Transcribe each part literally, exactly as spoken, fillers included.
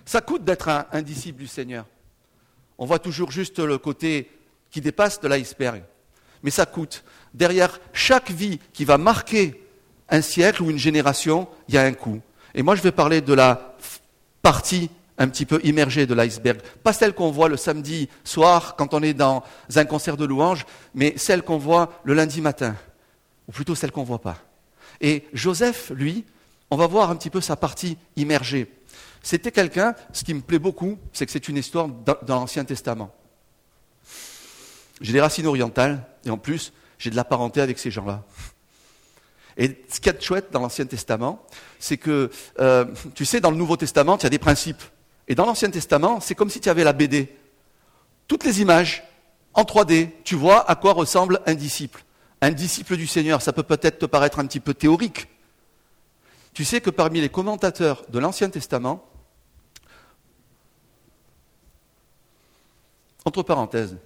Ça coûte d'être un, un disciple du Seigneur. On voit toujours juste le côté qui dépasse de l'iceberg. Mais ça coûte. Derrière chaque vie qui va marquer un siècle ou une génération, il y a un coût. Et moi, je vais parler de la partie un petit peu immergée de l'iceberg. Pas celle qu'on voit le samedi soir quand on est dans un concert de louanges, mais celle qu'on voit le lundi matin. Ou plutôt celle qu'on ne voit pas. Et Joseph, lui, on va voir un petit peu sa partie immergée. C'était quelqu'un, ce qui me plaît beaucoup, c'est que c'est une histoire dans, dans l'Ancien Testament. J'ai des racines orientales, et en plus, j'ai de la parenté avec ces gens-là. Et ce qu'il y a de chouette dans l'Ancien Testament, c'est que, euh, tu sais, dans le Nouveau Testament, il y a des principes. Et dans l'Ancien Testament, c'est comme si tu avais la B D. Toutes les images, en trois D, tu vois à quoi ressemble un disciple. Un disciple du Seigneur, ça peut peut-être te paraître un petit peu théorique. Tu sais que parmi les commentateurs de l'Ancien Testament, entre parenthèses,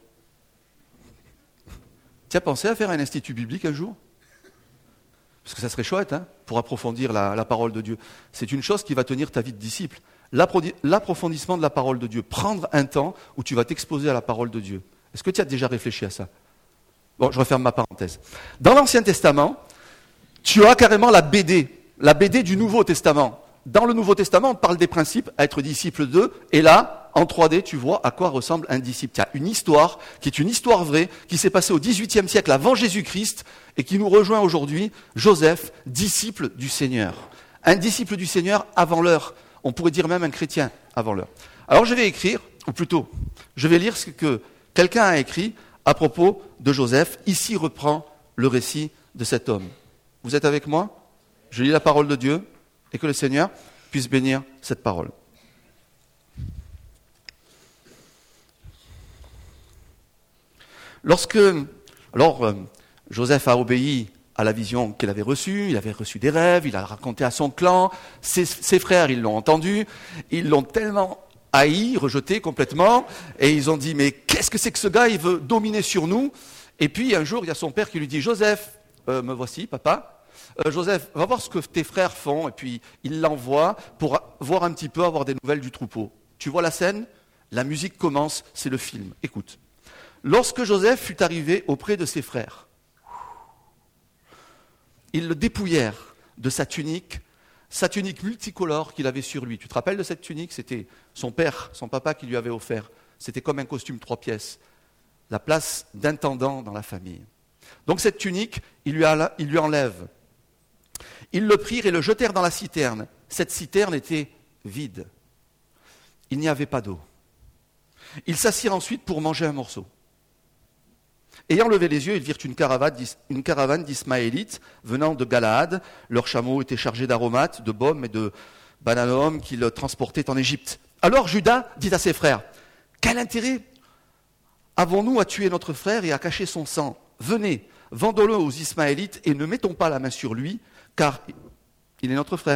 tu as pensé à faire un institut biblique un jour ? Parce que ça serait chouette, hein, pour approfondir la, la parole de Dieu. C'est une chose qui va tenir ta vie de disciple. L'approfondissement de la parole de Dieu. Prendre un temps où tu vas t'exposer à la parole de Dieu. Est-ce que tu as déjà réfléchi à ça ? Bon, je referme ma parenthèse. Dans l'Ancien Testament, tu as carrément la B D, la B D du Nouveau Testament. Dans le Nouveau Testament, on parle des principes à être disciple d'eux, et là, en trois D, tu vois à quoi ressemble un disciple. Il y a une histoire qui est une histoire vraie, qui s'est passée au dix-huitième siècle avant Jésus-Christ, et qui nous rejoint aujourd'hui, Joseph, disciple du Seigneur. Un disciple du Seigneur avant l'heure. On pourrait dire même un chrétien avant l'heure. Alors je vais écrire, ou plutôt, je vais lire ce que quelqu'un a écrit à propos de Joseph. Ici reprend le récit de cet homme. Vous êtes avec moi ? Je lis la parole de Dieu, et que le Seigneur puisse bénir cette parole. Lorsque, alors, euh, Joseph a obéi à la vision qu'il avait reçue, il avait reçu des rêves, il a raconté à son clan, ses, ses frères, ils l'ont entendu, ils l'ont tellement haï, rejeté complètement, et ils ont dit, mais qu'est-ce que c'est que ce gars, il veut dominer sur nous ? Et puis un jour, il y a son père qui lui dit, Joseph, euh, me voici, papa, euh, Joseph, va voir ce que tes frères font, et puis il l'envoie pour voir un petit peu, avoir des nouvelles du troupeau. Tu vois la scène ? La musique commence, c'est le film. Écoute. Lorsque Joseph fut arrivé auprès de ses frères, ils le dépouillèrent de sa tunique, sa tunique multicolore qu'il avait sur lui. Tu te rappelles de cette tunique ? C'était son père, son papa qui lui avait offert. C'était comme un costume trois pièces, la place d'intendant dans la famille. Donc cette tunique, ils lui, a, ils lui enlèvent. Ils le prirent et le jetèrent dans la citerne. Cette citerne était vide. Il n'y avait pas d'eau. Ils s'assirent ensuite pour manger un morceau. Ayant levé les yeux, ils virent une caravane, une caravane d'Ismaélites venant de Galaad. Leurs chameaux étaient chargés d'aromates, de baumes et de bananum qu'ils transportaient en Égypte. Alors Judas dit à ses frères, « Quel intérêt avons-nous à tuer notre frère et à cacher son sang ? Venez, vendons-le aux Ismaélites et ne mettons pas la main sur lui, car il est notre frère. »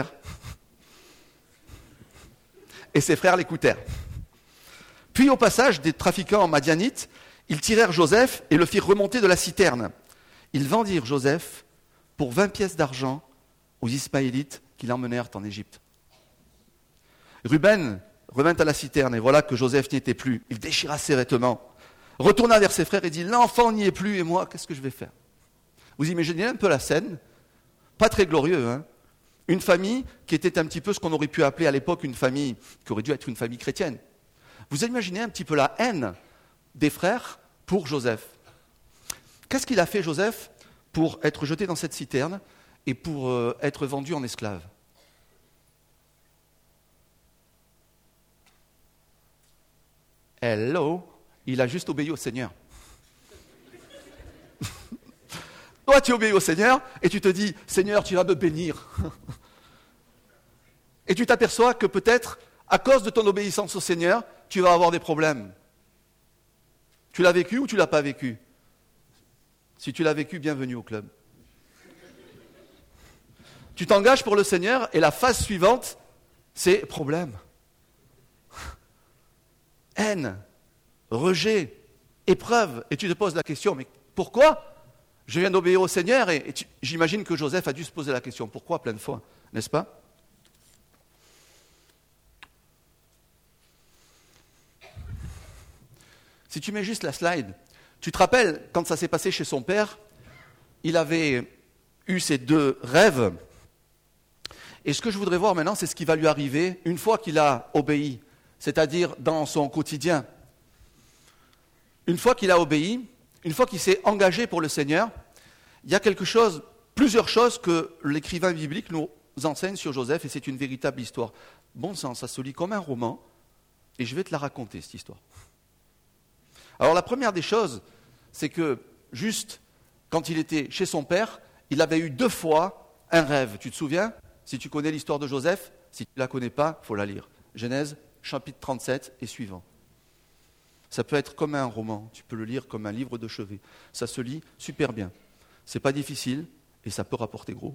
Et ses frères l'écoutèrent. Puis au passage des trafiquants madianites, ils tirèrent Joseph et le firent remonter de la citerne. Ils vendirent Joseph pour vingt pièces d'argent aux Ismaélites qui l'emmenèrent en Égypte. Ruben revint à la citerne et voilà que Joseph n'y était plus. Il déchira ses vêtements, retourna vers ses frères et dit « L'enfant n'y est plus et moi, qu'est-ce que je vais faire ?» Vous imaginez un peu la scène ? Pas très glorieux, hein ? Une famille qui était un petit peu ce qu'on aurait pu appeler à l'époque une famille, qui aurait dû être une famille chrétienne. Vous imaginez un petit peu la haine des frères pour Joseph. Qu'est-ce qu'il a fait, Joseph, pour être jeté dans cette citerne et pour euh, être vendu en esclave ? Hello, il a juste obéi au Seigneur. Toi, tu obéis au Seigneur et tu te dis, Seigneur, tu vas me bénir. Et tu t'aperçois que peut-être, à cause de ton obéissance au Seigneur, tu vas avoir des problèmes. Tu l'as vécu ou tu ne l'as pas vécu ? Si tu l'as vécu, bienvenue au club. Tu t'engages pour le Seigneur et la phase suivante, c'est problème. Haine, rejet, épreuve. Et tu te poses la question, mais pourquoi ? Je viens d'obéir au Seigneur et, et tu, j'imagine que Joseph a dû se poser la question, pourquoi plein de fois, n'est-ce pas ? Si tu mets juste la slide, tu te rappelles, quand ça s'est passé chez son père, il avait eu ces deux rêves. Et ce que je voudrais voir maintenant, c'est ce qui va lui arriver une fois qu'il a obéi, c'est-à-dire dans son quotidien. Une fois qu'il a obéi, une fois qu'il s'est engagé pour le Seigneur, il y a quelque chose, plusieurs choses que l'écrivain biblique nous enseigne sur Joseph, et c'est une véritable histoire. Bon sang, ça se lit comme un roman, et je vais te la raconter, cette histoire. Alors la première des choses, c'est que juste quand il était chez son père, il avait eu deux fois un rêve. Tu te souviens ? Si tu connais l'histoire de Joseph, si tu ne la connais pas, il faut la lire. Genèse, chapitre trente-sept et suivant. Ça peut être comme un roman, tu peux le lire comme un livre de chevet. Ça se lit super bien. C'est pas difficile et ça peut rapporter gros.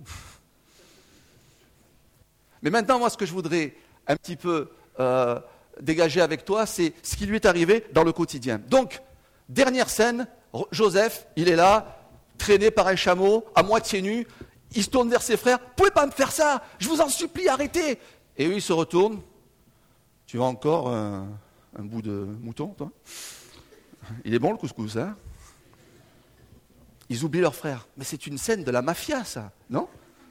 Mais maintenant, moi, ce que je voudrais un petit peu euh, dégager avec toi, c'est ce qui lui est arrivé dans le quotidien. Donc, dernière scène, Joseph, il est là, traîné par un chameau, à moitié nu, il se tourne vers ses frères, « Vous pouvez pas me faire ça, je vous en supplie, arrêtez !» Et eux, ils se retournent. « Tu veux encore un, un bout de mouton, toi ? Il est bon le couscous, hein ?» Ils oublient leur frère. Mais c'est une scène de la mafia, ça, non ?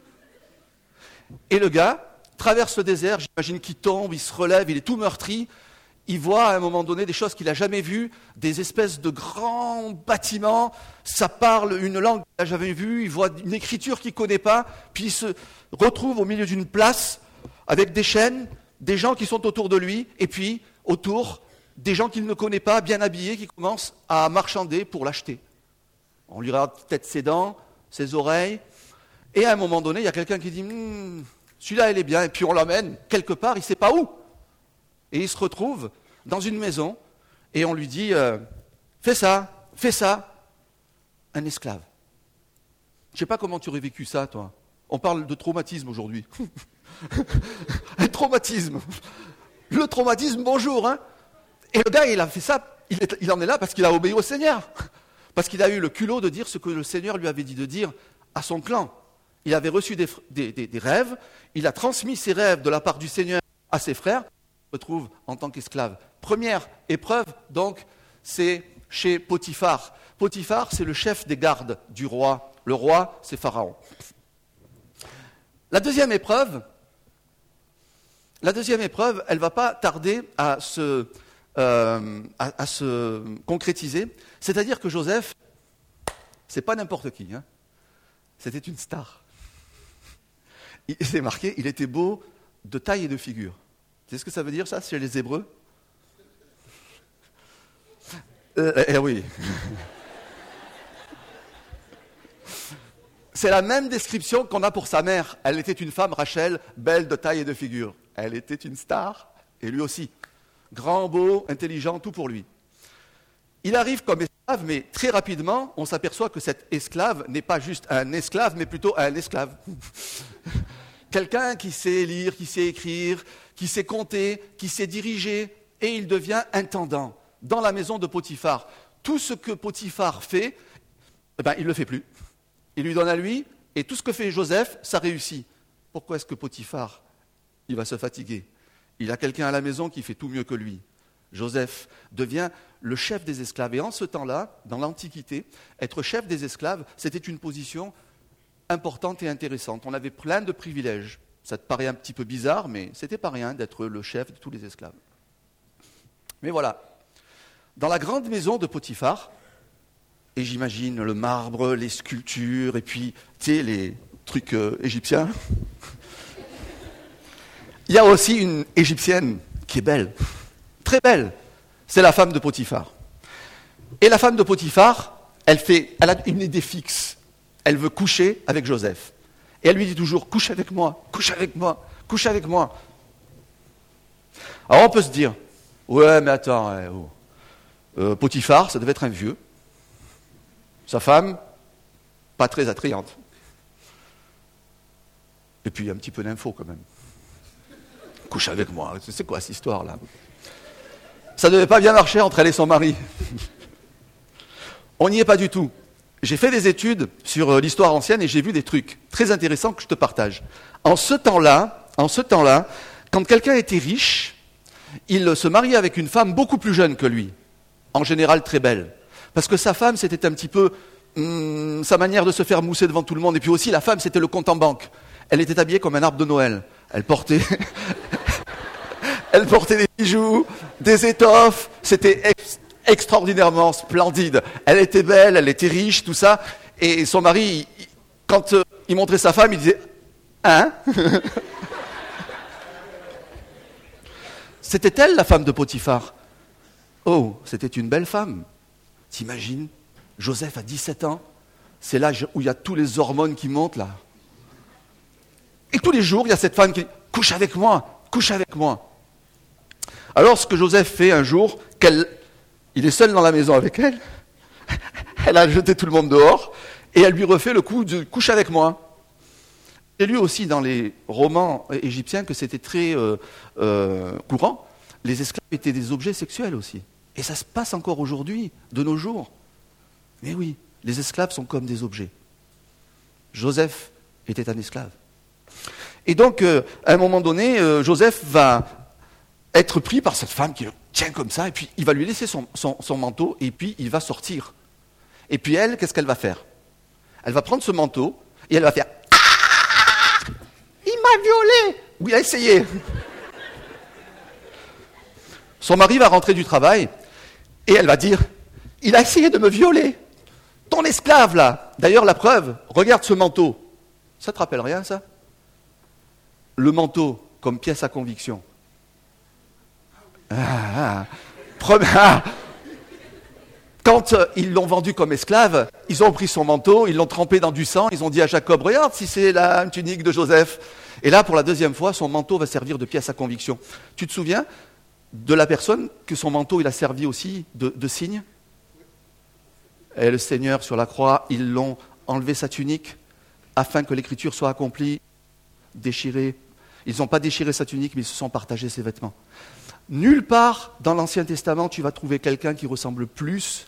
Et le gars traverse le désert, j'imagine qu'il tombe, il se relève, il est tout meurtri. Il voit à un moment donné des choses qu'il n'a jamais vues, des espèces de grands bâtiments, ça parle une langue qu'il n'a jamais vue, il voit une écriture qu'il ne connaît pas, puis il se retrouve au milieu d'une place avec des chaînes, des gens qui sont autour de lui, et puis autour, des gens qu'il ne connaît pas, bien habillés, qui commencent à marchander pour l'acheter. On lui regarde peut-être ses dents, ses oreilles, et à un moment donné, il y a quelqu'un qui dit hm, « celui-là, il est bien », et puis on l'emmène quelque part, il ne sait pas où. Et il se retrouve dans une maison, et on lui dit euh, « fais ça, fais ça », un esclave. Je ne sais pas comment tu aurais vécu ça, toi. On parle de traumatisme aujourd'hui. Un traumatisme. Le traumatisme, bonjour. Hein. Et le gars, il a fait ça, il, est, il en est là parce qu'il a obéi au Seigneur. Parce qu'il a eu le culot de dire ce que le Seigneur lui avait dit de dire à son clan. Il avait reçu des, des, des, des rêves, il a transmis ses rêves de la part du Seigneur à ses frères, il se retrouve en tant qu'esclave. Première épreuve, donc, c'est chez Potiphar. Potiphar, c'est le chef des gardes du roi. Le roi, c'est Pharaon. La deuxième épreuve, la deuxième épreuve, elle ne va pas tarder à se, euh, à, à se concrétiser. C'est-à-dire que Joseph, c'est pas n'importe qui, hein. C'était une star. Il, c'est marqué, il était beau de taille et de figure. Tu sais ce que ça veut dire, ça, chez les Hébreux ? euh, Eh oui. C'est la même description qu'on a pour sa mère. Elle était une femme, Rachel, belle de taille et de figure. Elle était une star, et lui aussi. Grand, beau, intelligent, tout pour lui. Il arrive comme esclave, mais très rapidement, on s'aperçoit que cet esclave n'est pas juste un esclave, mais plutôt un esclave. Quelqu'un qui sait lire, qui sait écrire, qui sait compter, qui sait diriger, et il devient intendant dans la maison de Potiphar. Tout ce que Potiphar fait, eh ben, il ne le fait plus. Il lui donne à lui, et tout ce que fait Joseph, ça réussit. Pourquoi est-ce que Potiphar, il va se fatiguer ? Il a quelqu'un à la maison qui fait tout mieux que lui. Joseph devient le chef des esclaves. Et en ce temps-là, dans l'Antiquité, être chef des esclaves, c'était une position importante et intéressante. On avait plein de privilèges. Ça te paraît un petit peu bizarre, mais c'était pas rien d'être le chef de tous les esclaves. Mais voilà. Dans la grande maison de Potiphar, et j'imagine le marbre, les sculptures, et puis, tu sais, les trucs euh, égyptiens, il y a aussi une Égyptienne qui est belle. Très belle, c'est la femme de Potiphar. Et la femme de Potiphar, elle, fait, elle a une idée fixe. Elle veut coucher avec Joseph. Et elle lui dit toujours, couche avec moi, couche avec moi, couche avec moi. Alors on peut se dire, ouais mais attends, ouais, oh. euh, Potiphar, ça devait être un vieux. Sa femme, pas très attrayante. Et puis un petit peu d'info quand même. Couche avec moi, c'est quoi cette histoire-là ? Ça ne devait pas bien marcher entre elle et son mari. On n'y est pas du tout. J'ai fait des études sur l'histoire ancienne et j'ai vu des trucs très intéressants que je te partage. En ce temps-là, en ce temps-là, quand quelqu'un était riche, il se mariait avec une femme beaucoup plus jeune que lui. en général très belle. Parce que sa femme, c'était un petit peu hum, sa manière de se faire mousser devant tout le monde. Et puis aussi, la femme, c'était le compte en banque. Elle était habillée comme un arbre de Noël. Elle portait, elle portait des bijoux, des étoffes. C'était ex- extraordinairement splendide. Elle était belle, elle était riche, tout ça. Et son mari, il, quand euh, il montrait sa femme, il disait « Hein ?» C'était elle, la femme de Potiphar. Oh, c'était une belle femme. T'imagines, Joseph a dix-sept ans, c'est l'âge où il y a tous les hormones qui montent là. Et tous les jours, il y a cette femme qui dit « Couche avec moi, couche avec moi ». Alors, ce que Joseph fait un jour, qu'elle, il est seul dans la maison avec elle, elle a jeté tout le monde dehors, et elle lui refait le coup de « Couche avec moi ». J'ai lu aussi dans les romans égyptiens que c'était très euh, euh, courant. Les esclaves étaient des objets sexuels aussi. Et ça se passe encore aujourd'hui, de nos jours. Mais oui, les esclaves sont comme des objets. Joseph était un esclave. Et donc, euh, à un moment donné, euh, Joseph va être pris par cette femme qui le tient comme ça, et puis il va lui laisser son, son, son manteau, et puis il va sortir. Et puis elle, qu'est-ce qu'elle va faire? Elle va prendre ce manteau, et elle va faire « Il m'a violée !» Oui, il a essayé. Son mari va rentrer du travail, et elle va dire « Il a essayé de me violer. Ton esclave, là. D'ailleurs, la preuve, regarde ce manteau. Ça te rappelle rien, ça? Le manteau comme pièce à conviction. Ah, ah. ah. Quand euh, ils l'ont vendu comme esclave, ils ont pris son manteau, ils l'ont trempé dans du sang, ils ont dit à Jacob, regarde si c'est la tunique de Joseph. Et là, pour la deuxième fois, son manteau va servir de pièce à conviction. Tu te souviens de la personne que son manteau il a servi aussi de, de signe? Et le Seigneur sur la croix, ils l'ont enlevé sa tunique afin que l'écriture soit accomplie, déchirée. Ils n'ont pas déchiré sa tunique, mais ils se sont partagés ses vêtements. Nulle part dans l'Ancien Testament, tu vas trouver quelqu'un qui ressemble plus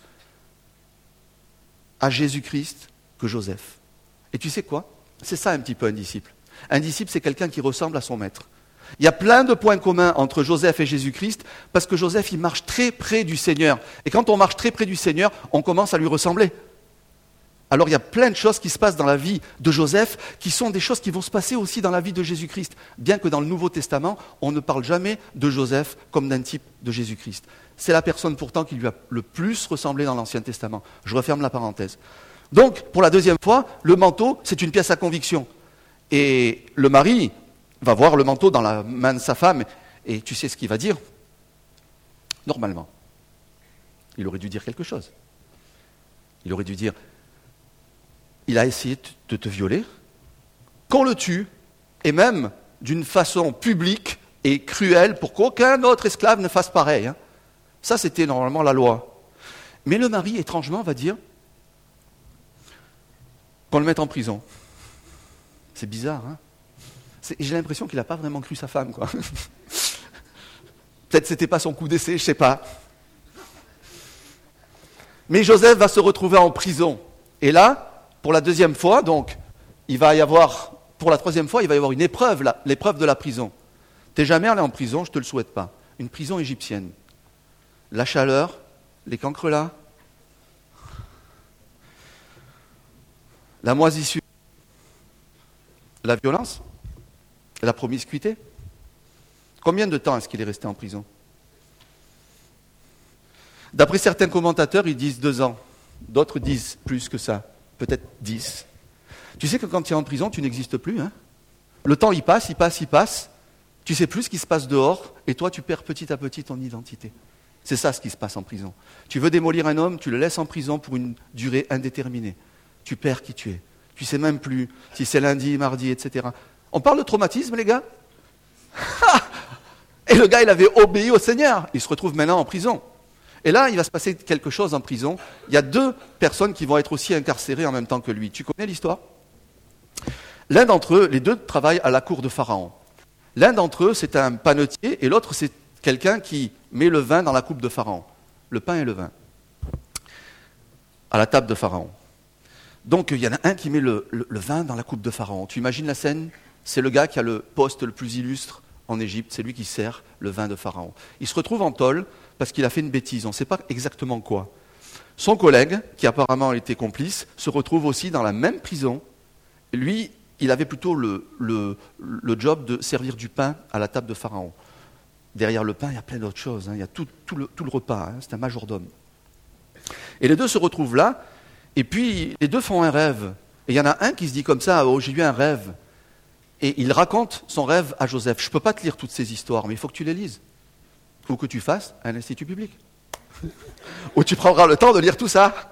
à Jésus-Christ que Joseph. Et tu sais quoi? C'est ça un petit peu un disciple. Un disciple, c'est quelqu'un qui ressemble à son maître. Il y a plein de points communs entre Joseph et Jésus-Christ, parce que Joseph, il marche très près du Seigneur. Et quand on marche très près du Seigneur, on commence à lui ressembler. Alors il y a plein de choses qui se passent dans la vie de Joseph, qui sont des choses qui vont se passer aussi dans la vie de Jésus-Christ. Bien que dans le Nouveau Testament, on ne parle jamais de Joseph comme d'un type de Jésus-Christ. C'est la personne pourtant qui lui a le plus ressemblé dans l'Ancien Testament. Je referme la parenthèse. Donc, pour la deuxième fois, le manteau, c'est une pièce à conviction. Et le mari va voir le manteau dans la main de sa femme, et tu sais ce qu'il va dire? Normalement, il aurait dû dire quelque chose. Il aurait dû dire, il a essayé de te violer, qu'on le tue, et même d'une façon publique et cruelle pour qu'aucun autre esclave ne fasse pareil. Hein. Ça, c'était normalement la loi. Mais le mari, étrangement, va dire qu'on le mette en prison. C'est bizarre, hein? C'est, j'ai l'impression qu'il n'a pas vraiment cru sa femme, quoi. Peut-être que ce n'était pas son coup d'essai, je ne sais pas. Mais Joseph va se retrouver en prison. Et là, pour la deuxième fois, donc, il va y avoir, pour la troisième fois, il va y avoir une épreuve, là, l'épreuve de la prison. T'es jamais allé en prison, je ne te le souhaite pas. Une prison égyptienne. La chaleur, les cancrelats, la moisissure, la violence, la promiscuité. Combien de temps est-ce qu'il est resté en prison? D'après certains commentateurs, ils disent deux ans. D'autres disent plus que ça, peut-être dix. Tu sais que quand tu es en prison, tu n'existes plus. Hein? Le temps, il passe, il passe, il passe. Tu sais plus ce qui se passe dehors, et toi, tu perds petit à petit ton identité. C'est ça ce qui se passe en prison. Tu veux démolir un homme, tu le laisses en prison pour une durée indéterminée. Tu perds qui tu es. Tu ne sais même plus si c'est lundi, mardi, et cetera. On parle de traumatisme, les gars? Et le gars, il avait obéi au Seigneur. Il se retrouve maintenant en prison. Et là, il va se passer quelque chose en prison. Il y a deux personnes qui vont être aussi incarcérées en même temps que lui. Tu connais l'histoire? L'un d'entre eux, les deux travaillent à la cour de Pharaon. L'un d'entre eux, c'est un panetier, et l'autre, c'est quelqu'un qui met le vin dans la coupe de Pharaon. Le pain et le vin. À la table de Pharaon. Donc, il y en a un qui met le, le, le vin dans la coupe de Pharaon. Tu imagines la scène? C'est le gars qui a le poste le plus illustre en Égypte, c'est lui qui sert le vin de Pharaon. Il se retrouve en tôle parce qu'il a fait une bêtise, on ne sait pas exactement quoi. Son collègue, qui apparemment était complice, se retrouve aussi dans la même prison. Lui, il avait plutôt le, le, le job de servir du pain à la table de Pharaon. Derrière le pain, il y a plein d'autres choses, hein. Il y a tout, tout, le, tout le repas, hein. C'est un majordome. Et les deux se retrouvent là, et puis les deux font un rêve. Et il y en a un qui se dit comme ça, oh j'ai eu un rêve. Et il raconte son rêve à Joseph. Je ne peux pas te lire toutes ces histoires, mais il faut que tu les lises. Ou que tu fasses un institut public. Où tu prendras le temps de lire tout ça.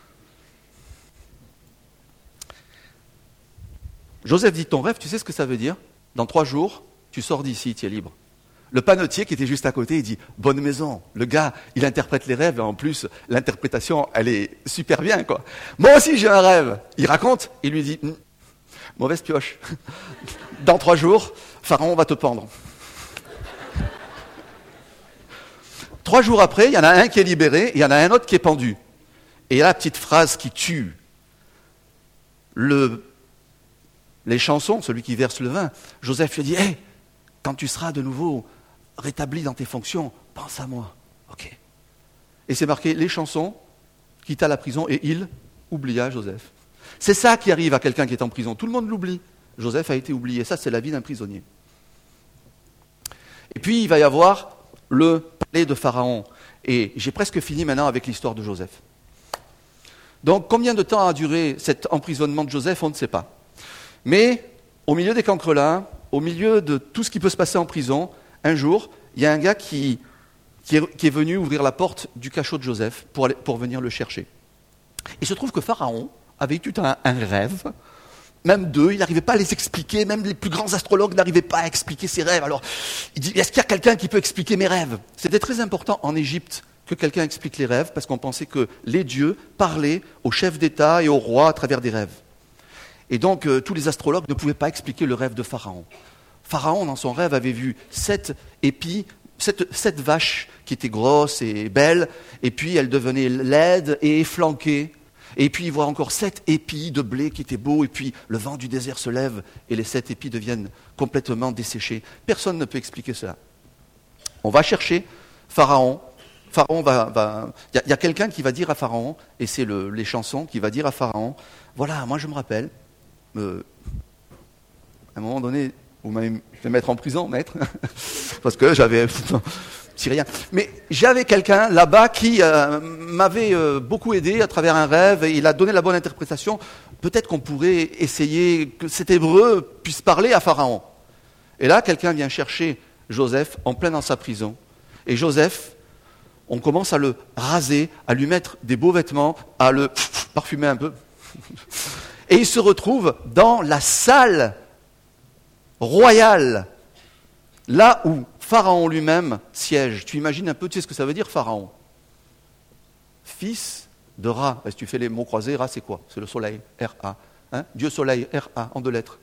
Joseph dit ton rêve, tu sais ce que ça veut dire? Dans trois jours, tu sors d'ici, tu es libre. Le panetier qui était juste à côté, il dit bonne maison. Le gars, il interprète les rêves et en plus, l'interprétation, elle est super bien, quoi. Moi aussi, j'ai un rêve. Il raconte, il lui dit hm, mauvaise pioche. Dans trois jours, Pharaon va te pendre. Trois jours après, il y en a un qui est libéré et il y en a un autre qui est pendu. Et il y a la petite phrase qui tue. Le, les chansons, celui qui verse le vin, Joseph lui dit hey, quand tu seras de nouveau rétabli dans tes fonctions, pense à moi. Ok. Et c'est marqué les chansons, quitta la prison et il oublia Joseph. C'est ça qui arrive à quelqu'un qui est en prison. Tout le monde l'oublie. Joseph a été oublié. Ça, c'est la vie d'un prisonnier. Et puis, il va y avoir le palais de Pharaon. Et j'ai presque fini maintenant avec l'histoire de Joseph. Donc, combien de temps a duré cet emprisonnement de Joseph, on ne sait pas. Mais, au milieu des cancrelins, au milieu de tout ce qui peut se passer en prison, un jour, il y a un gars qui, qui, est, qui est venu ouvrir la porte du cachot de Joseph pour, aller, pour venir le chercher. Il se trouve que Pharaon avait eu un, un rêve, même deux, il n'arrivait pas à les expliquer, même les plus grands astrologues n'arrivaient pas à expliquer ses rêves. Alors, il dit, est-ce qu'il y a quelqu'un qui peut expliquer mes rêves? C'était très important en Égypte que quelqu'un explique les rêves, parce qu'on pensait que les dieux parlaient aux chefs d'État et aux rois à travers des rêves. Et donc, euh, tous les astrologues ne pouvaient pas expliquer le rêve de Pharaon. Pharaon, dans son rêve, avait vu sept épis, sept, sept vaches qui étaient grosses et belles, et puis elles devenaient laides et efflanquées. Et puis il voit encore sept épis de blé qui étaient beaux, et puis le vent du désert se lève, et les sept épis deviennent complètement desséchés. Personne ne peut expliquer cela. On va chercher Pharaon. Pharaon va... va... Il, y a, il y a quelqu'un qui va dire à Pharaon, et c'est le, les chansons, qui va dire à Pharaon, voilà, moi je me rappelle, euh, à un moment donné, vous m'avez fait mettre en prison, maître, parce que j'avais... C'est rien. Mais j'avais quelqu'un là-bas qui euh, m'avait euh, beaucoup aidé à travers un rêve, et il a donné la bonne interprétation. Peut-être qu'on pourrait essayer que cet hébreu puisse parler à Pharaon. Et là, quelqu'un vient chercher Joseph en plein dans sa prison. Et Joseph, on commence à le raser, à lui mettre des beaux vêtements, à le parfumer un peu. Et il se retrouve dans la salle royale, là où Pharaon lui-même siège. Tu imagines un peu, tu sais ce que ça veut dire, Pharaon? Fils de Ra. Si tu fais les mots croisés, Ra c'est quoi? C'est le soleil, R A. Hein? Dieu soleil, R A, en deux lettres.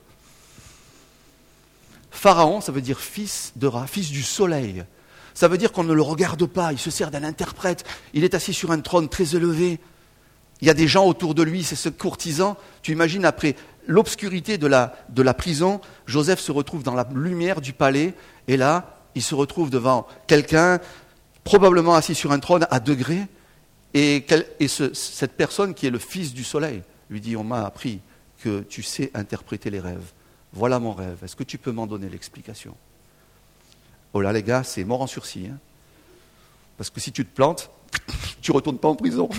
Pharaon, ça veut dire fils de Ra, fils du soleil. Ça veut dire qu'on ne le regarde pas, il se sert d'un interprète. Il est assis sur un trône très élevé. Il y a des gens autour de lui, c'est ce courtisan. Tu imagines, après l'obscurité de la, de la prison, Joseph se retrouve dans la lumière du palais, et là, il se retrouve devant quelqu'un, probablement assis sur un trône à degrés, et, quel, et ce, cette personne qui est le fils du soleil lui dit, on m'a appris que tu sais interpréter les rêves. Voilà mon rêve, est-ce que tu peux m'en donner l'explication? Oh là les gars, c'est mort en sursis. Hein, parce que si tu te plantes, tu ne retournes pas en prison.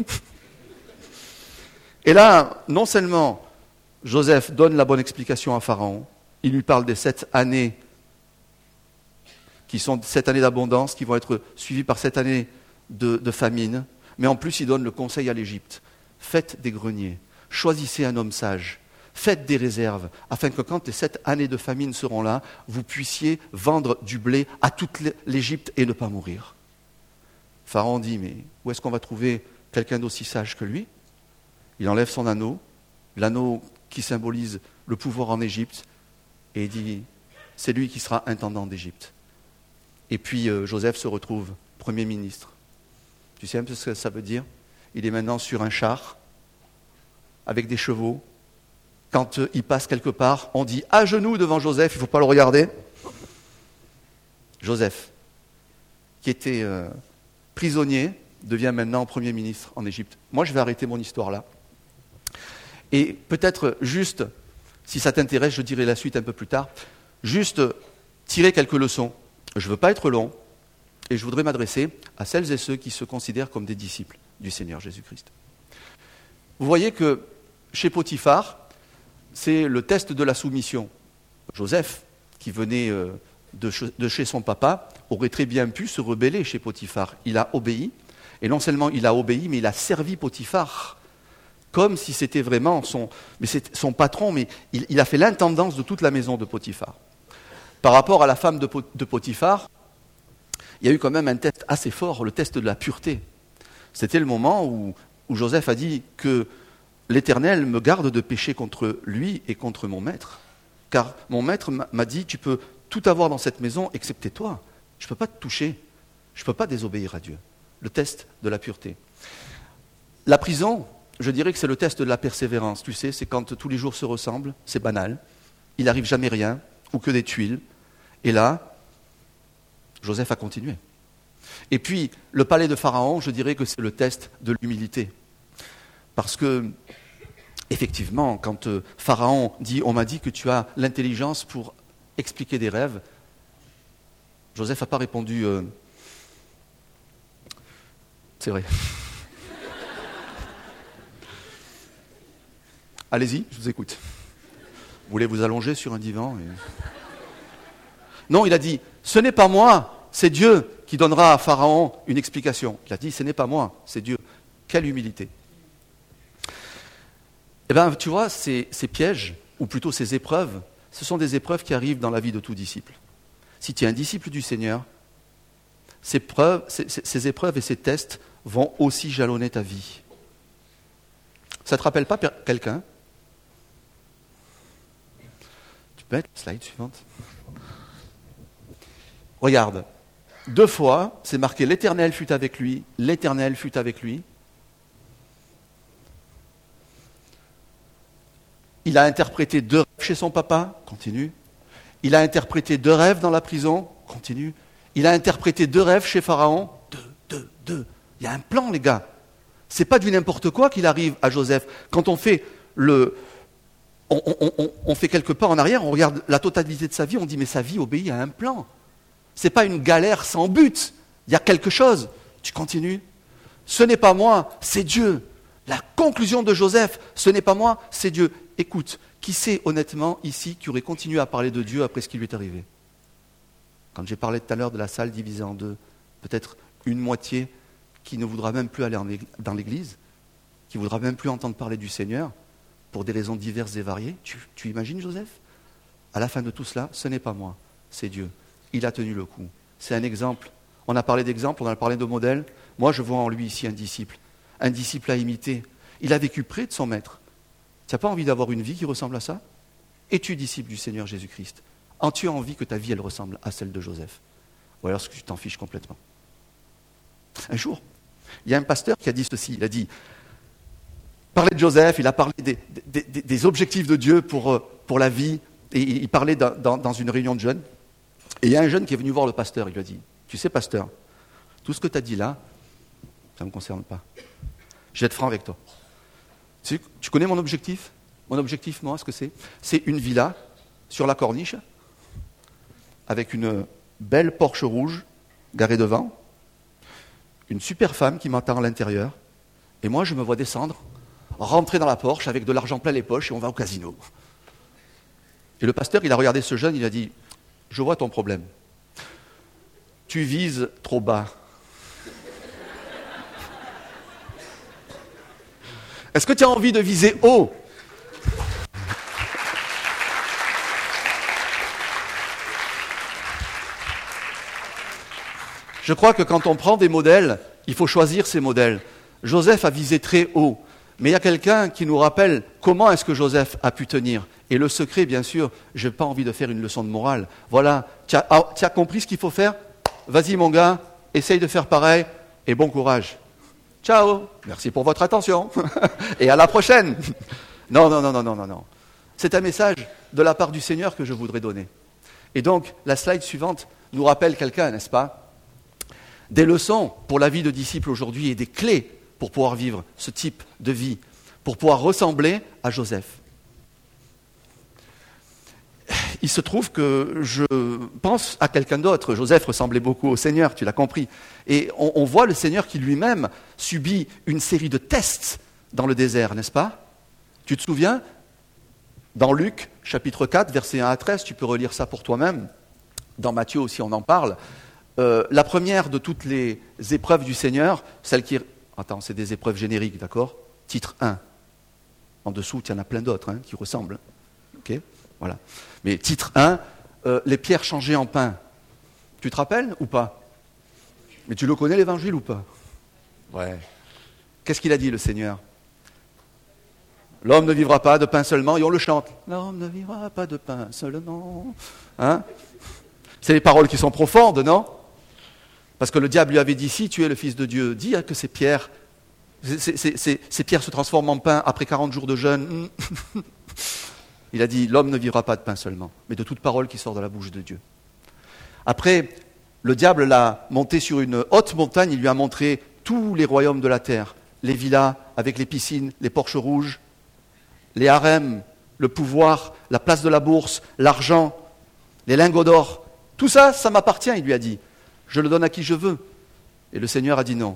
Et là, non seulement Joseph donne la bonne explication à Pharaon, il lui parle des sept années qui sont sept années d'abondance, qui vont être suivies par sept années de, de famine. Mais en plus, il donne le conseil à l'Égypte. Faites des greniers, choisissez un homme sage, faites des réserves, afin que quand les sept années de famine seront là, vous puissiez vendre du blé à toute l'Égypte et ne pas mourir. Pharaon dit, mais où est-ce qu'on va trouver quelqu'un d'aussi sage que lui? Il enlève son anneau, l'anneau qui symbolise le pouvoir en Égypte, et il dit, c'est lui qui sera intendant d'Égypte. Et puis euh, Joseph se retrouve Premier ministre. Tu sais un peu ce que ça veut dire? Il est maintenant sur un char, avec des chevaux. Quand euh, il passe quelque part, on dit à genoux devant Joseph, il ne faut pas le regarder. Joseph, qui était euh, prisonnier, devient maintenant Premier ministre en Égypte. Moi, je vais arrêter mon histoire là. Et peut-être juste, si ça t'intéresse, je dirai la suite un peu plus tard, juste tirer quelques leçons. Je ne veux pas être long, et je voudrais m'adresser à celles et ceux qui se considèrent comme des disciples du Seigneur Jésus-Christ. Vous voyez que chez Potiphar, c'est le test de la soumission. Joseph, qui venait euh, de, che- de chez son papa, aurait très bien pu se rebeller chez Potiphar. Il a obéi, et non seulement il a obéi, mais il a servi Potiphar, comme si c'était vraiment son, mais c'est son patron, mais il, il a fait l'intendance de toute la maison de Potiphar. Par rapport à la femme de, de Potiphar, il y a eu quand même un test assez fort, le test de la pureté. C'était le moment où, où Joseph a dit que l'Éternel me garde de pécher contre lui et contre mon maître. Car mon maître m'a dit, tu peux tout avoir dans cette maison excepté toi. Je ne peux pas te toucher, je ne peux pas désobéir à Dieu. Le test de la pureté. La prison, je dirais que c'est le test de la persévérance. Tu sais, c'est quand tous les jours se ressemblent, c'est banal, il n'arrive jamais rien, ou que des tuiles. Et là, Joseph a continué. Et puis, le palais de Pharaon, je dirais que c'est le test de l'humilité. Parce que, effectivement, quand euh, Pharaon dit « on m'a dit que tu as l'intelligence pour expliquer des rêves », Joseph n'a pas répondu euh, « c'est vrai ». Allez-y, je vous écoute. Vous voulez vous allonger sur un divan et... Non, il a dit « ce n'est pas moi, c'est Dieu qui donnera à Pharaon une explication ». Il a dit « ce n'est pas moi, c'est Dieu ». Quelle humilité. Eh bien, tu vois, ces, ces pièges, ou plutôt ces épreuves, ce sont des épreuves qui arrivent dans la vie de tout disciple. Si tu es un disciple du Seigneur, ces, preuves, ces, ces épreuves et ces tests vont aussi jalonner ta vie. Ça ne te rappelle pas quelqu'un ? Tu peux mettre la slide suivante ? Regarde, deux fois, c'est marqué « l'Éternel fut avec lui »,« l'Éternel fut avec lui ». Il a interprété deux rêves chez son papa, continue. Il a interprété deux rêves dans la prison, continue. Il a interprété deux rêves chez Pharaon, deux, deux, deux. Il y a un plan, les gars. C'est pas du n'importe quoi qu'il arrive à Joseph. Quand on fait le, on, on, on, on fait quelques pas en arrière, on regarde la totalité de sa vie, on dit mais sa vie obéit à un plan. C'est pas une galère sans but. Il y a quelque chose. Tu continues. Ce n'est pas moi, c'est Dieu. La conclusion de Joseph, ce n'est pas moi, c'est Dieu. Écoute, qui sait honnêtement ici qui aurait continué à parler de Dieu après ce qui lui est arrivé ? Quand j'ai parlé tout à l'heure de la salle divisée en deux, peut-être une moitié qui ne voudra même plus aller dans l'église, qui ne voudra même plus entendre parler du Seigneur, pour des raisons diverses et variées. Tu, tu imagines Joseph ? À la fin de tout cela, ce n'est pas moi, c'est Dieu. Il a tenu le coup. C'est un exemple. On a parlé d'exemple, on a parlé de modèle. Moi, je vois en lui ici un disciple. Un disciple à imiter. Il a vécu près de son maître. Tu n'as pas envie d'avoir une vie qui ressemble à ça ? Es-tu disciple du Seigneur Jésus-Christ ? As-tu envie que ta vie, elle ressemble à celle de Joseph ? Ou alors est-ce que tu t'en fiches complètement ? Un jour, il y a un pasteur qui a dit ceci. Il a dit, parlait de Joseph, il a parlé des, des, des, des objectifs de Dieu pour, pour la vie. Et il parlait dans, dans, dans une réunion de jeunes. Et il y a un jeune qui est venu voir le pasteur. Il lui a dit, tu sais pasteur, tout ce que tu as dit là, ça ne me concerne pas. Je vais être franc avec toi. Tu, tu connais mon objectif ? Mon objectif, moi, ce que c'est ? C'est une villa sur la corniche, avec une belle Porsche rouge garée devant, une super femme qui m'attend à l'intérieur, et moi, je me vois descendre, rentrer dans la Porsche avec de l'argent plein les poches, et on va au casino. Et le pasteur, il a regardé ce jeune, il a dit, je vois ton problème. Tu vises trop bas. Est-ce que tu as envie de viser haut ? Je crois que quand on prend des modèles, il faut choisir ces modèles. Joseph a visé très haut, mais il y a quelqu'un qui nous rappelle comment est-ce que Joseph a pu tenir. Et le secret, bien sûr, je n'ai pas envie de faire une leçon de morale. Voilà, tu as, ah, tu as compris ce qu'il faut faire ? Vas-y mon gars, essaye de faire pareil et bon courage. Ciao, merci pour votre attention et à la prochaine. Non, non, non, non, non, non, non. C'est un message de la part du Seigneur que je voudrais donner. Et donc, la slide suivante nous rappelle quelqu'un, n'est-ce pas? Des leçons pour la vie de disciple aujourd'hui et des clés pour pouvoir vivre ce type de vie, pour pouvoir ressembler à Joseph. Il se trouve que je pense à quelqu'un d'autre. Joseph ressemblait beaucoup au Seigneur, tu l'as compris. Et on, on voit le Seigneur qui lui-même subit une série de tests dans le désert, n'est-ce pas? Tu te souviens? Dans Luc, chapitre quatre, versets un à treize, tu peux relire ça pour toi-même. Dans Matthieu aussi, on en parle. Euh, la première de toutes les épreuves du Seigneur, celle qui... Attends, c'est des épreuves génériques, d'accord? Titre un. En dessous, il y en a plein d'autres hein, qui ressemblent. Ok? Voilà. Mais titre un, euh, les pierres changées en pain. Tu te rappelles ou pas? Mais tu le connais l'évangile ou pas? Ouais. Qu'est-ce qu'il a dit le Seigneur? L'homme ne vivra pas de pain seulement, et on le chante. L'homme ne vivra pas de pain seulement. Hein? C'est les paroles qui sont profondes, non? Parce que le diable lui avait dit, si tu es le Fils de Dieu, dis que ces pierres, ces, ces, ces, ces pierres se transforment en pain après quarante jours de jeûne. Il a dit, l'homme ne vivra pas de pain seulement, mais de toute parole qui sort de la bouche de Dieu. Après, le diable l'a monté sur une haute montagne, il lui a montré tous les royaumes de la terre, les villas avec les piscines, les porches rouges, les harems, le pouvoir, la place de la bourse, l'argent, les lingots d'or. Tout ça, ça m'appartient, il lui a dit. Je le donne à qui je veux. Et le Seigneur a dit non.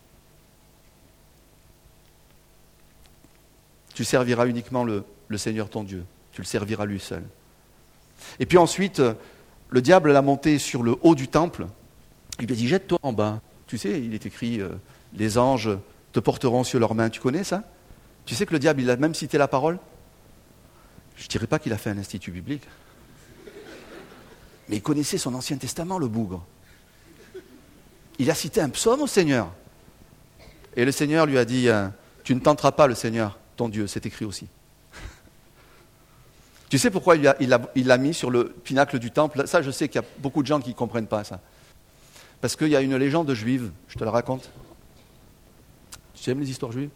Tu serviras uniquement le, le Seigneur ton Dieu. Tu le serviras lui seul. Et puis ensuite, le diable l'a monté sur le haut du temple. Il lui a dit, jette-toi en bas. Tu sais, il est écrit, euh, les anges te porteront sur leurs mains. Tu connais ça? Tu sais que le diable, il a même cité la parole? Je ne dirais pas qu'il a fait un institut biblique. Mais il connaissait son Ancien Testament, le bougre. Il a cité un psaume au Seigneur. Et le Seigneur lui a dit, tu ne tenteras pas le Seigneur, ton Dieu, c'est écrit aussi. Tu sais pourquoi il l'a il a, il a mis sur le pinacle du temple? Ça, je sais qu'il y a beaucoup de gens qui ne comprennent pas ça. Parce qu'il y a une légende juive, je te la raconte. Tu aimes les histoires juives?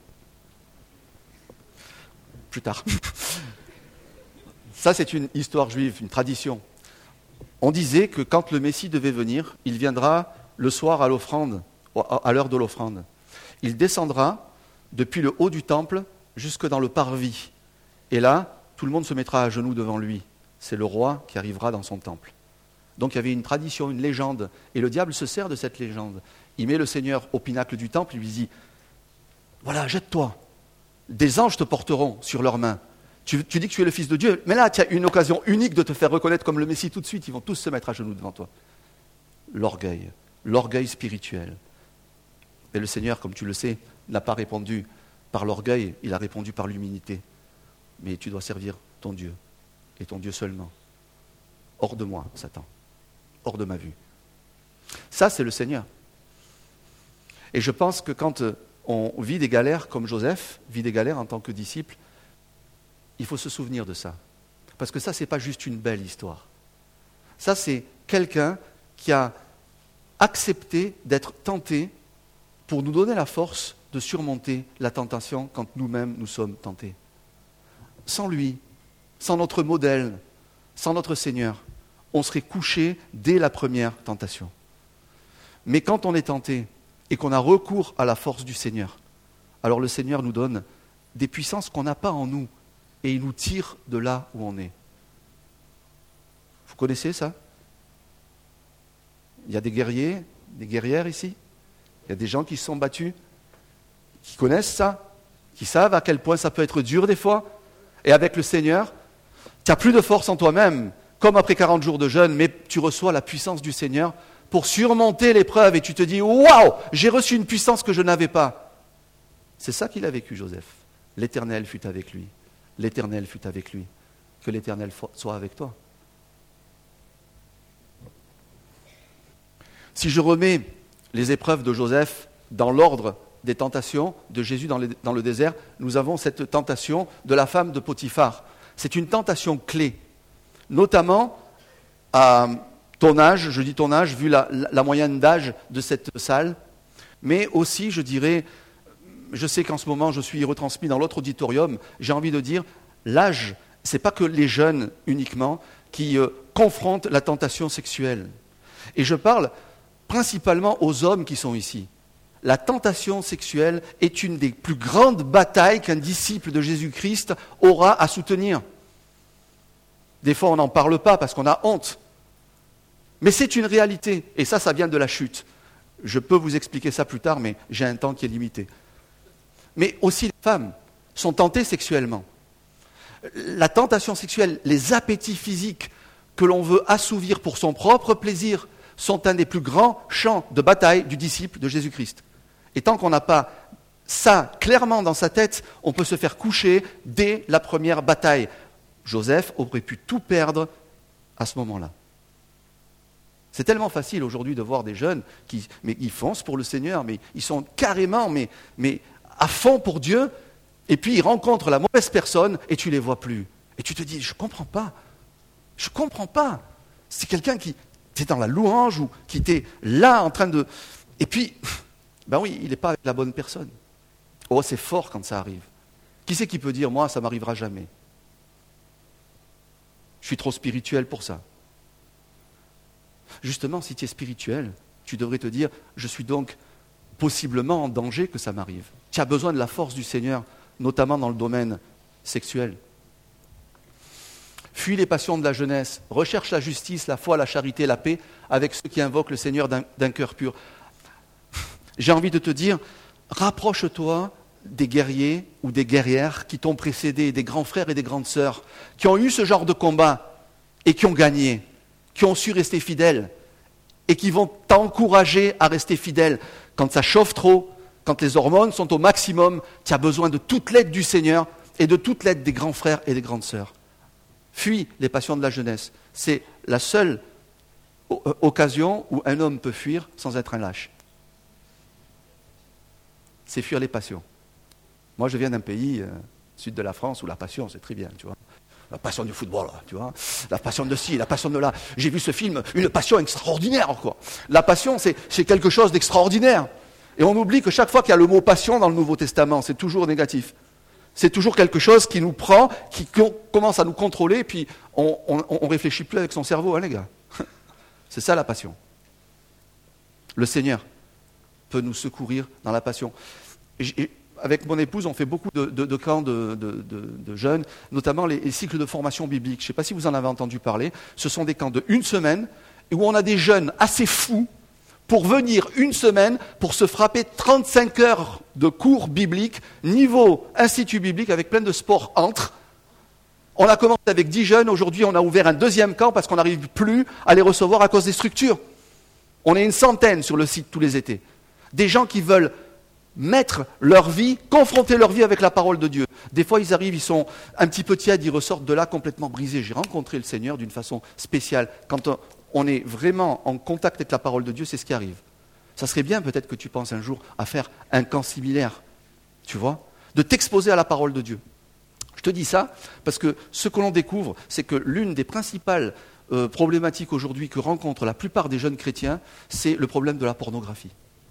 Plus tard. Ça, c'est une histoire juive, une tradition. On disait que quand le Messie devait venir, il viendra le soir à l'offrande, à l'heure de l'offrande. Il descendra depuis le haut du temple jusque dans le parvis. Et là, tout le monde se mettra à genoux devant lui. C'est le roi qui arrivera dans son temple. Donc il y avait une tradition, une légende. Et le diable se sert de cette légende. Il met le Seigneur au pinacle du temple, il lui dit, voilà, jette-toi. Des anges te porteront sur leurs mains. Tu, tu dis que tu es le Fils de Dieu, mais là, tu as une occasion unique de te faire reconnaître comme le Messie tout de suite. Ils vont tous se mettre à genoux devant toi. L'orgueil, l'orgueil spirituel. Et le Seigneur, comme tu le sais, n'a pas répondu par l'orgueil, il a répondu par l'humilité. Mais tu dois servir ton Dieu, et ton Dieu seulement. Hors de moi, Satan. Hors de ma vue. Ça, c'est le Seigneur. Et je pense que quand on vit des galères comme Joseph, vit des galères en tant que disciple, il faut se souvenir de ça. Parce que ça, ce n'est pas juste une belle histoire. Ça, c'est quelqu'un qui a accepté d'être tenté pour nous donner la force de surmonter la tentation quand nous-mêmes nous sommes tentés. Sans lui, sans notre modèle, sans notre Seigneur, on serait couché dès la première tentation. Mais quand on est tenté et qu'on a recours à la force du Seigneur, alors le Seigneur nous donne des puissances qu'on n'a pas en nous et il nous tire de là où on est. Vous connaissez ça? Il y a des guerriers, des guerrières ici. Il y a des gens qui se sont battus, qui connaissent ça, qui savent à quel point ça peut être dur des fois. Et avec le Seigneur, tu n'as plus de force en toi-même, comme après quarante jours de jeûne, mais tu reçois la puissance du Seigneur pour surmonter l'épreuve et tu te dis « Waouh, j'ai reçu une puissance que je n'avais pas ». C'est ça qu'il a vécu, Joseph. L'Éternel fut avec lui. L'Éternel fut avec lui. Que l'Éternel soit avec toi. Si je remets les épreuves de Joseph dans l'ordre des tentations de Jésus dans le, dans le désert, nous avons cette tentation de la femme de Potiphar. C'est une tentation clé, notamment à ton âge, je dis ton âge, vu la, la moyenne d'âge de cette salle, mais aussi, je dirais, je sais qu'en ce moment, je suis retransmis dans l'autre auditorium, j'ai envie de dire, l'âge, ce n'est pas que les jeunes uniquement qui euh, confrontent la tentation sexuelle. Et je parle principalement aux hommes qui sont ici. La tentation sexuelle est une des plus grandes batailles qu'un disciple de Jésus-Christ aura à soutenir. Des fois, on n'en parle pas parce qu'on a honte. Mais c'est une réalité. Et ça, ça vient de la chute. Je peux vous expliquer ça plus tard, mais j'ai un temps qui est limité. Mais aussi les femmes sont tentées sexuellement. La tentation sexuelle, les appétits physiques que l'on veut assouvir pour son propre plaisir sont un des plus grands champs de bataille du disciple de Jésus-Christ. Et tant qu'on n'a pas ça clairement dans sa tête, on peut se faire coucher dès la première bataille. Joseph aurait pu tout perdre à ce moment-là. C'est tellement facile aujourd'hui de voir des jeunes qui mais ils foncent pour le Seigneur, mais ils sont carrément mais, mais à fond pour Dieu, et puis ils rencontrent la mauvaise personne et tu ne les vois plus. Et tu te dis, je ne comprends pas. Je ne comprends pas. C'est quelqu'un qui était dans la louange ou qui était là en train de... Et puis, ben oui, il n'est pas avec la bonne personne. Oh, c'est fort quand ça arrive. Qui c'est qui peut dire, moi, ça ne m'arrivera jamais? Je suis trop spirituel pour ça. Justement, si tu es spirituel, tu devrais te dire, je suis donc possiblement en danger que ça m'arrive. Tu as besoin de la force du Seigneur, notamment dans le domaine sexuel. Fuis les passions de la jeunesse, recherche la justice, la foi, la charité, la paix, avec ceux qui invoquent le Seigneur d'un, d'un cœur pur. J'ai envie de te dire, rapproche-toi des guerriers ou des guerrières qui t'ont précédé, des grands frères et des grandes sœurs, qui ont eu ce genre de combat et qui ont gagné, qui ont su rester fidèles et qui vont t'encourager à rester fidèle. Quand ça chauffe trop, quand les hormones sont au maximum, tu as besoin de toute l'aide du Seigneur et de toute l'aide des grands frères et des grandes sœurs. Fuis les passions de la jeunesse. C'est la seule occasion où un homme peut fuir sans être un lâche. C'est fuir les passions. Moi, je viens d'un pays, euh, sud de la France, où la passion, c'est très bien, tu vois. La passion du football, tu vois. La passion de ci, la passion de là. J'ai vu ce film, une passion extraordinaire, quoi. La passion, c'est, c'est quelque chose d'extraordinaire. Et on oublie que chaque fois qu'il y a le mot passion dans le Nouveau Testament, c'est toujours négatif. C'est toujours quelque chose qui nous prend, qui commence à nous contrôler, et puis on ne réfléchit plus avec son cerveau, hein, les gars. C'est ça la passion. Le Seigneur peut nous secourir dans la passion. Et avec mon épouse, on fait beaucoup de, de, de camps de, de, de, de jeunes, notamment les, les cycles de formation biblique. Je ne sais pas si vous en avez entendu parler. Ce sont des camps de une semaine, où on a des jeunes assez fous pour venir une semaine pour se frapper trente-cinq heures de cours bibliques, niveau institut biblique, avec plein de sports entre. On a commencé avec dix jeunes, aujourd'hui on a ouvert un deuxième camp parce qu'on n'arrive plus à les recevoir à cause des structures. On est une centaine sur le site tous les étés. Des gens qui veulent mettre leur vie, confronter leur vie avec la parole de Dieu. Des fois ils arrivent, ils sont un petit peu tièdes, ils ressortent de là complètement brisés. J'ai rencontré le Seigneur d'une façon spéciale. Quand on, on est vraiment en contact avec la parole de Dieu, c'est ce qui arrive. Ça serait bien peut-être que tu penses un jour à faire un camp similaire, tu vois, de t'exposer à la parole de Dieu. Je te dis ça parce que ce que l'on découvre, c'est que l'une des principales euh, problématiques aujourd'hui que rencontrent la plupart des jeunes chrétiens, c'est le problème de la pornographie.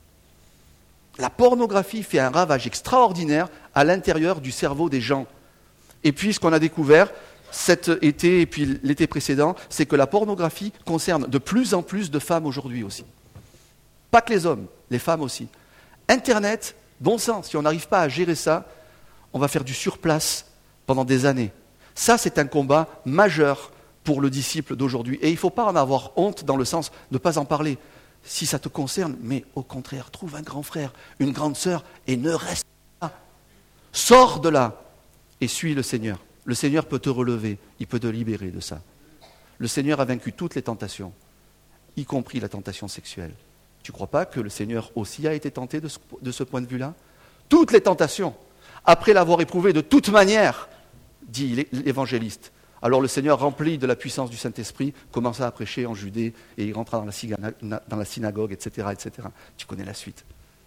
La pornographie fait un ravage extraordinaire à l'intérieur du cerveau des gens. Et puis ce qu'on a découvert cet été et puis l'été précédent, c'est que la pornographie concerne de plus en plus de femmes aujourd'hui aussi. Pas que les hommes, les femmes aussi. Internet, bon sang, si on n'arrive pas à gérer ça, on va faire du surplace pendant des années. Ça, c'est un combat majeur pour le disciple d'aujourd'hui. Et il ne faut pas en avoir honte dans le sens de ne pas en parler. Si ça te concerne, mais au contraire, trouve un grand frère, une grande sœur, et ne reste pas. Sors de là et suis le Seigneur. Le Seigneur peut te relever, il peut te libérer de ça. Le Seigneur a vaincu toutes les tentations, y compris la tentation sexuelle. Tu ne crois pas que le Seigneur aussi a été tenté de ce, de ce point de vue-là? Toutes les tentations, après l'avoir éprouvé de toute manière, dit l'évangéliste. Alors le Seigneur, rempli de la puissance du Saint-Esprit, commença à prêcher en Judée et il rentra dans la, dans la synagogue, et cetera, et cetera. Tu connais la suite.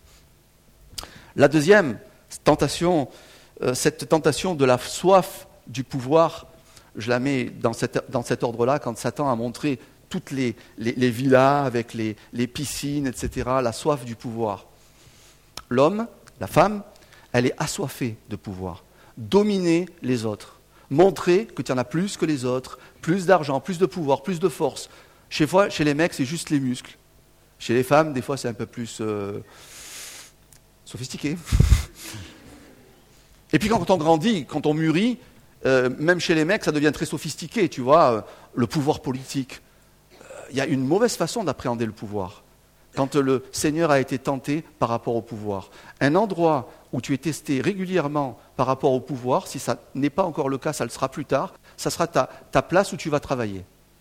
La deuxième tentation, euh, cette tentation de la soif du pouvoir, je la mets dans, cette, dans cet ordre-là, quand Satan a montré toutes les, les, les villas avec les, les piscines, et cetera, la soif du pouvoir. L'homme, la femme, elle est assoiffée de pouvoir, dominer les autres. Montrer que tu en as plus que les autres, plus d'argent, plus de pouvoir, plus de force. Chez, fois, chez les mecs, c'est juste les muscles. Chez les femmes, des fois, c'est un peu plus euh, sophistiqué. Et puis quand on grandit, quand on mûrit, euh, même chez les mecs, ça devient très sophistiqué, tu vois, euh, le pouvoir politique. Il euh, y a une mauvaise façon d'appréhender le pouvoir. Quand le Seigneur a été tenté par rapport au pouvoir. Un endroit où tu es testé régulièrement par rapport au pouvoir, si ça n'est pas encore le cas, ça le sera plus tard, ça sera ta, ta place où tu vas travailler.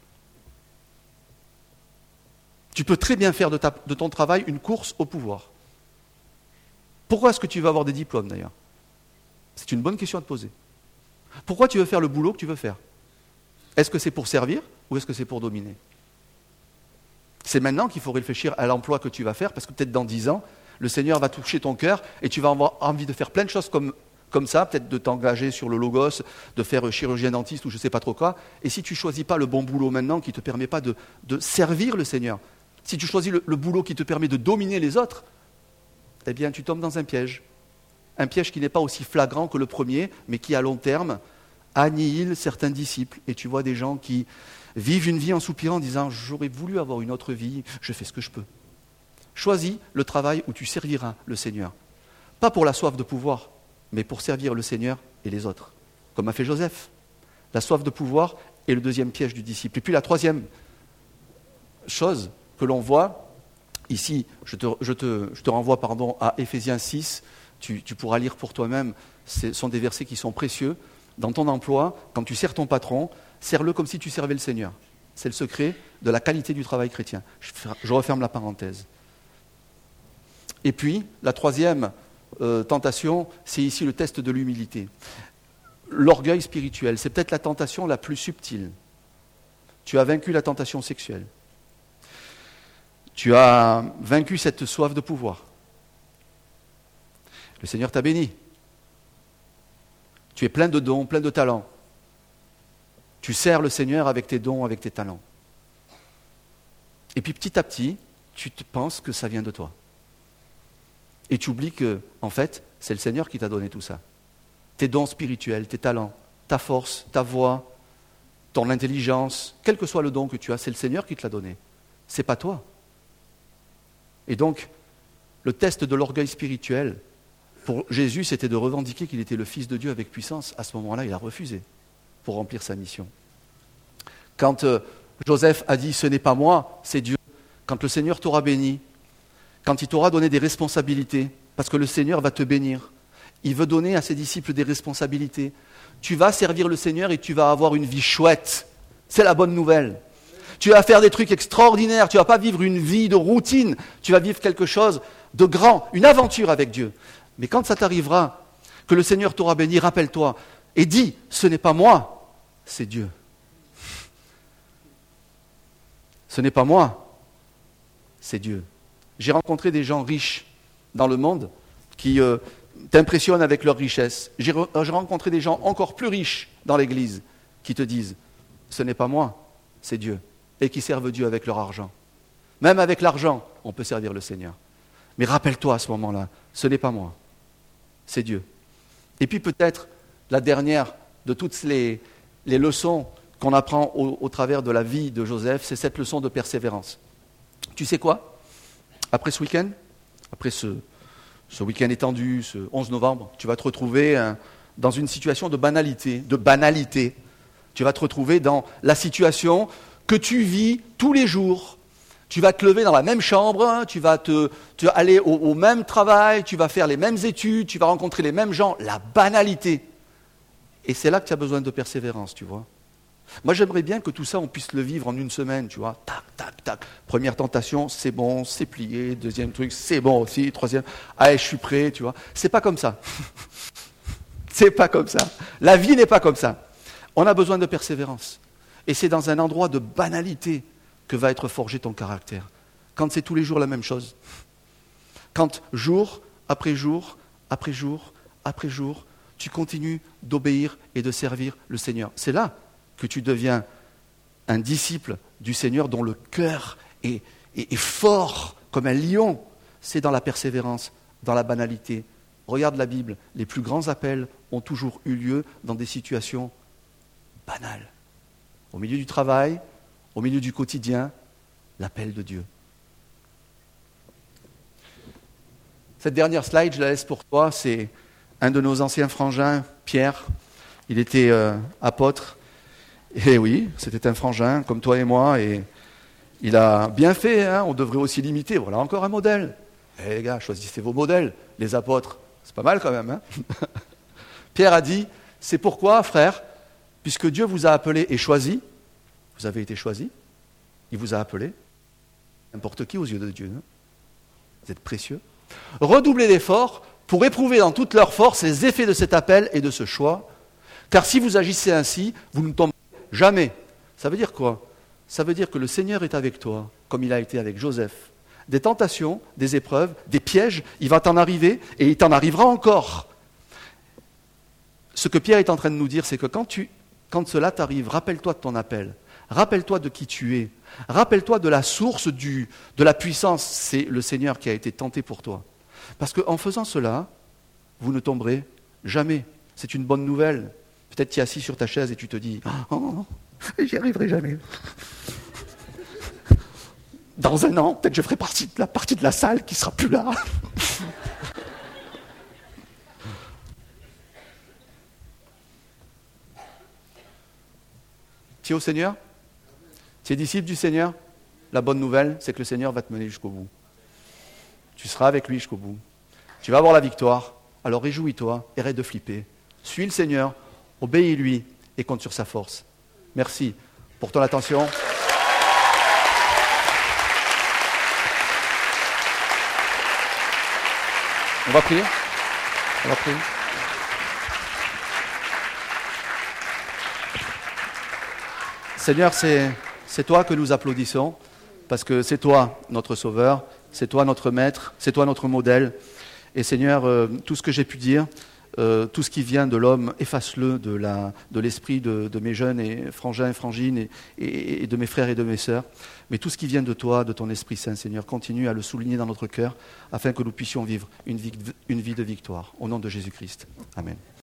Tu peux très bien faire de, ta, de ton travail une course au pouvoir. Pourquoi est-ce que tu veux avoir des diplômes d'ailleurs ? C'est une bonne question à te poser. Pourquoi tu veux faire le boulot que tu veux faire ? Est-ce que c'est pour servir ou est-ce que c'est pour dominer ? C'est maintenant qu'il faut réfléchir à l'emploi que tu vas faire, parce que peut-être dans dix ans, le Seigneur va toucher ton cœur et tu vas avoir envie de faire plein de choses comme, comme ça, peut-être de t'engager sur le logos, de faire chirurgien dentiste ou je ne sais pas trop quoi. Et si tu ne choisis pas le bon boulot maintenant qui ne te permet pas de, de servir le Seigneur, si tu choisis le, le boulot qui te permet de dominer les autres, eh bien tu tombes dans un piège. Un piège qui n'est pas aussi flagrant que le premier, mais qui à long terme annihile certains disciples. Et tu vois des gens qui vivent une vie en soupirant en disant « j'aurais voulu avoir une autre vie, je fais ce que je peux ». Choisis le travail où tu serviras le Seigneur. Pas pour la soif de pouvoir, mais pour servir le Seigneur et les autres. Comme a fait Joseph. La soif de pouvoir est le deuxième piège du disciple. Et puis la troisième chose que l'on voit, ici, je te, je te, je te renvoie pardon, à Éphésiens six, tu, tu pourras lire pour toi-même, ce sont des versets qui sont précieux. Dans ton emploi, quand tu sers ton patron, sers-le comme si tu servais le Seigneur. C'est le secret de la qualité du travail chrétien. Je, je referme la parenthèse. Et puis, la troisième euh, tentation, c'est ici le test de l'humilité. L'orgueil spirituel, c'est peut-être la tentation la plus subtile. Tu as vaincu la tentation sexuelle. Tu as vaincu cette soif de pouvoir. Le Seigneur t'a béni. Tu es plein de dons, plein de talents. Tu sers le Seigneur avec tes dons, avec tes talents. Et puis petit à petit, tu te penses que ça vient de toi. Et tu oublies que, en fait, c'est le Seigneur qui t'a donné tout ça. Tes dons spirituels, tes talents, ta force, ta voix, ton intelligence, quel que soit le don que tu as, c'est le Seigneur qui te l'a donné. C'est pas toi. Et donc, le test de l'orgueil spirituel, pour Jésus, c'était de revendiquer qu'il était le Fils de Dieu avec puissance. À ce moment-là, il a refusé pour remplir sa mission. Quand euh, Joseph a dit « ce n'est pas moi, c'est Dieu », quand le Seigneur t'aura béni, quand il t'aura donné des responsabilités, parce que le Seigneur va te bénir, il veut donner à ses disciples des responsabilités. Tu vas servir le Seigneur et tu vas avoir une vie chouette. C'est la bonne nouvelle. Tu vas faire des trucs extraordinaires, tu ne vas pas vivre une vie de routine, tu vas vivre quelque chose de grand, une aventure avec Dieu. Mais quand ça t'arrivera, que le Seigneur t'aura béni, rappelle-toi et dis, ce n'est pas moi, c'est Dieu. Ce n'est pas moi, c'est Dieu. J'ai rencontré des gens riches dans le monde qui euh, t'impressionnent avec leur richesse. J'ai, re- j'ai rencontré des gens encore plus riches dans l'Église qui te disent, ce n'est pas moi, c'est Dieu. Et qui servent Dieu avec leur argent. Même avec l'argent, on peut servir le Seigneur. Mais rappelle-toi à ce moment-là, ce n'est pas moi, c'est Dieu. Et puis peut-être la dernière de toutes les, les leçons qu'on apprend au, au travers de la vie de Joseph, c'est cette leçon de persévérance. Tu sais quoi ? Après ce week-end, après ce, ce week-end étendu, ce onze novembre, tu vas te retrouver hein, dans une situation de banalité, de banalité. Tu vas te retrouver dans la situation que tu vis tous les jours. Tu vas te lever dans la même chambre, hein, tu vas te, te aller au, au même travail, tu vas faire les mêmes études, tu vas rencontrer les mêmes gens, la banalité. Et c'est là que tu as besoin de persévérance, tu vois. Moi, j'aimerais bien que tout ça, on puisse le vivre en une semaine, tu vois. Tac, tac, tac. Première tentation, c'est bon, c'est plié. Deuxième truc, c'est bon aussi. Troisième, allez, je suis prêt, tu vois. C'est pas comme ça. C'est pas comme ça. La vie n'est pas comme ça. On a besoin de persévérance. Et c'est dans un endroit de banalité que va être forgé ton caractère. Quand c'est tous les jours la même chose. Quand jour après jour, après jour, après jour, tu continues d'obéir et de servir le Seigneur. C'est là que tu deviens un disciple du Seigneur dont le cœur est, est, est fort comme un lion. C'est dans la persévérance, dans la banalité. Regarde la Bible, les plus grands appels ont toujours eu lieu dans des situations banales. Au milieu du travail, au milieu du quotidien, l'appel de Dieu. Cette dernière slide, je la laisse pour toi, c'est un de nos anciens frangins, Pierre. Il était euh, apôtre. Et oui, c'était un frangin comme toi et moi, et il a bien fait, hein, on devrait aussi l'imiter. Voilà encore un modèle. Eh les gars, choisissez vos modèles, les apôtres. C'est pas mal quand même. Hein. Pierre a dit, c'est pourquoi, frère, puisque Dieu vous a appelé et choisi, vous avez été choisi, il vous a appelé, n'importe qui aux yeux de Dieu, hein. Vous êtes précieux. Redoublez d'efforts pour éprouver dans toute leur force les effets de cet appel et de ce choix, car si vous agissez ainsi, vous ne tomberez jamais. Ça veut dire quoi ? Ça veut dire que le Seigneur est avec toi, comme il a été avec Joseph. Des tentations, des épreuves, des pièges, il va t'en arriver et il t'en arrivera encore. Ce que Pierre est en train de nous dire, c'est que quand, tu, quand cela t'arrive, rappelle-toi de ton appel, rappelle-toi de qui tu es, rappelle-toi de la source du, de la puissance, c'est le Seigneur qui a été tenté pour toi. Parce qu'en faisant cela, vous ne tomberez jamais. C'est une bonne nouvelle. Peut-être tu es assis sur ta chaise et tu te dis « Oh, j'y arriverai jamais. Dans un an, peut-être je ferai partie de la partie de la salle qui ne sera plus là. » Tu es au Seigneur ? Tu es disciple du Seigneur ? La bonne nouvelle, c'est que le Seigneur va te mener jusqu'au bout. Tu seras avec lui jusqu'au bout. Tu vas avoir la victoire. Alors réjouis-toi et arrête de flipper. Suis le Seigneur, obéis-lui et compte sur sa force. Merci pour ton attention. On va prier ? On va prier. Seigneur, c'est, c'est toi que nous applaudissons, parce que c'est toi notre Sauveur, c'est toi notre Maître, c'est toi notre modèle. Et Seigneur, euh, tout ce que j'ai pu dire, euh, tout ce qui vient de l'homme, efface-le de, la, de l'esprit de, de mes jeunes et frangins et frangines et, et, et de mes frères et de mes sœurs. Mais tout ce qui vient de toi, de ton Esprit Saint, Seigneur, continue à le souligner dans notre cœur, afin que nous puissions vivre une vie, une vie de victoire. Au nom de Jésus-Christ. Amen.